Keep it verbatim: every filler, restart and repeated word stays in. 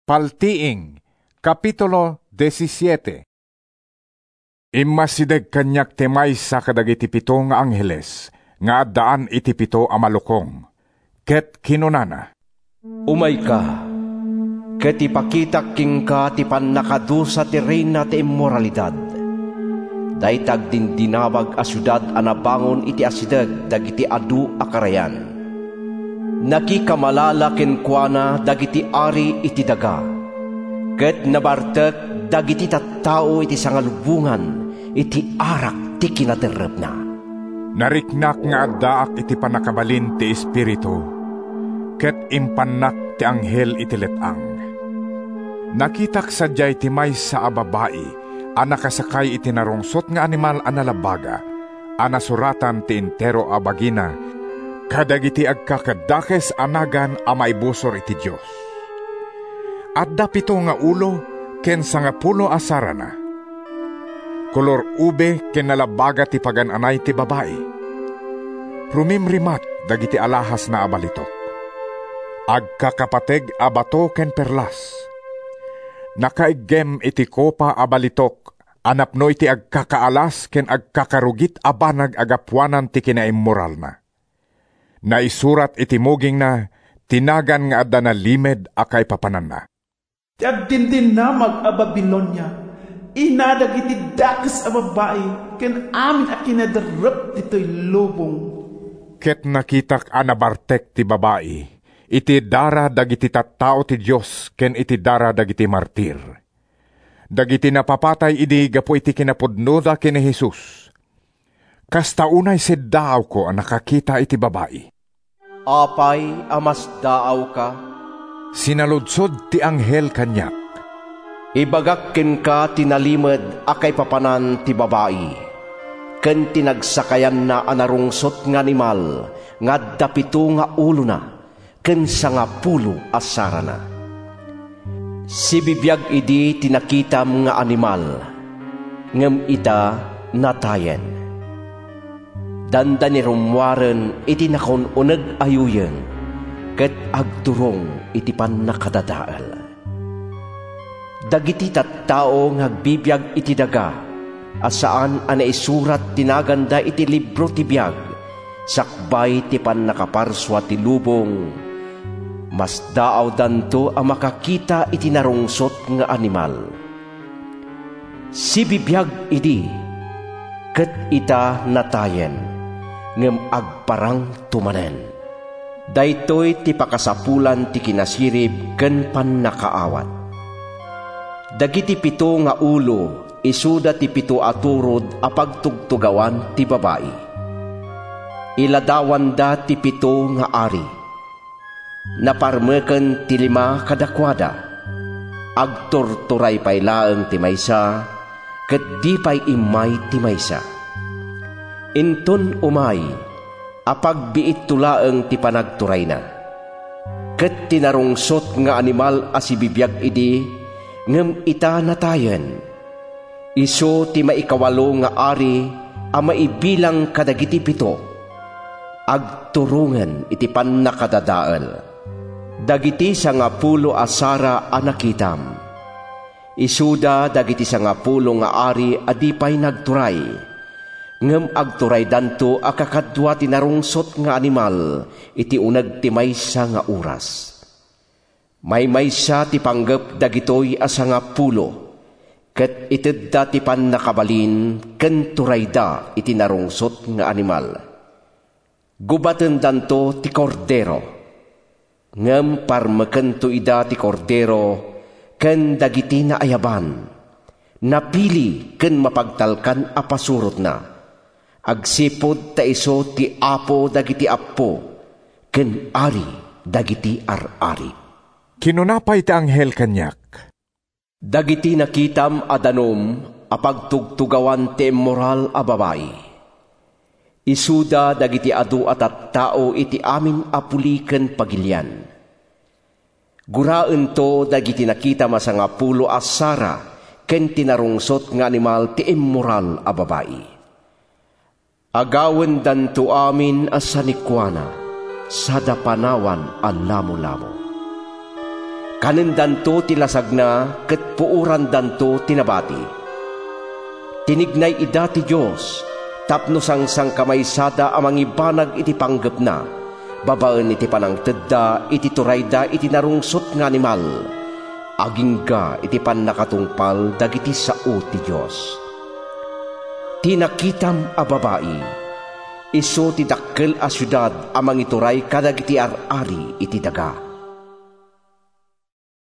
Paltiing, Kapitulo seventeen. Immasideg kanyak temay sa kadagiti pito nga angheles, nga addaan iti pito a malukong. Ket kinunana, Umay ka, ket ipakitak king ka ti pannakadusa ti reyna ti immoralidad. Daytag din dinawag a syudad a nabangon iti asideg dagiti adu a karayan. Nakikamalala kenkwana dagiti ari iti daga, ket nabartek dagiti tattao iti sangalubungan iti arak ti kinaderep na. Nariknak nga addaak iti panakabalin ti espiritu, ket impannak ti anghel iti letang. Nakitak sadyay ti maysa a babae a nakasakay iti narungsot nga animal a nalabaga, a nasuratan ti entero a bagina, kadagiti agkakadakes anagan a maibusor iti Dios. Adda pito nga ulo ken sangapulo asarana. Kolor ube ken nalabaga ti pagananay ti babae. Rumimrimat dagiti alahas na abalitok. Agkakapateg a bato ken perlas. Nakaiggem iti kopa abalitok, anapno iti agkakaalas ken agkakarugit abanag agapuanan ti kinaimmoral na. Naisurat iti muging na, tinagan nga adda na limed akay papanan na. Ti agdindin na mag-ababilonya, inadag iti dakes a babae, ken amin a kinadarap dito'y lubong. Ket nakitak anabartek ti babae, iti dara dagiti tattao ti Dios, ken iti dara dagiti martir. Dagiti napapatay idi gapo iti kinapudnoda ken ni Jesus. Kasta unay seddaaw ko ang nakakita iti babae. Apay amas daaw ka? Sinaludsod ti anghel kanyak. Ibagak ken ka tinalimed akay papanan ti babae, ken tinagsakayan na anarungsot nga animal, nga dapito nga ulo na, ken sangapulo asara na. Si bibiyag idi tinakitam nga animal, ngem ita natayen. Danda ni rumwaren iti nakon uneg ayuyen, ket agturong iti pannakadadael. Dagiti tattao nga agbibiyag iti daga, asaan ana isurat tinaganda iti libro ti biyag, sakbay ti pannakaparswa ti lubong, mas daaw danto a makakita iti narungsot nga animal. Si bibiyag idi, ket ita natayen, ngem agparang tumanen. Daytoy ti pakasapulan ti kinasirib ken pannakaawat. Dagiti pito nga ulo isuda ti pito aturod a pagtugtugawan ti babae. Iladawan da ti pito nga ari. Naparmeken ti lima kadakwada. Agturturay pay laeng ti maysa, ket di pay imay ti maysa. Inton umay, apagbiit tulaeng ti panagturay na. Ket tinarungsot nga animal asibibiyag idi, ngem ita natayen. Iso ti maikawalo nga ari, a maibilang kadagiti pito. Agturungan iti pannakadadael. Dagiti sangapulo asara anakitam. Isuda dagiti sangapulo nga ari adipay nagturay, ngem agturay danto a kakadwa ti narungsot nga animal iti uneg ti maysa nga oras. May maysa ti panggep dagitoy a sangapulo, ket itedda ti pannakabalin ken turay da iti narungsot nga animal. Gubaten danto ti kordero, ngem parmeken to ida ti kordero ken dagiti na ayaban, napili ken mapagtalkan a pasurot na. Agsipod ta iso ti apo dagiti apo, ken ari dagiti ar-ari. Kinunapay ti anghel kanyak. Dagiti nakitam adanom a pagtugtugawan ti immoral a babae. Isuda dagiti adu at tattao iti amin a puli ken pagilyan. Guraen to dagiti nakita masangapulo asara ken tinarungsot nga animal ti immoral a babae. Agawen danto amin asanikwana, sada panawan ang lamo-lamo. Kanen danto tilasag na, ket puuran danto tinabati. Tinignay ida ti Diyos, tapno sang sang kamaysada amang ibanag iti panggep na, babaen iti panangtedda, iti turayda, iti narungsot nga animal, agingga iti pannakatungpal, dagiti sao ti Diyos. Tinakitam a babae, iso ti dakkel a syudad amang ituray kadagiti ar-ari iti daga.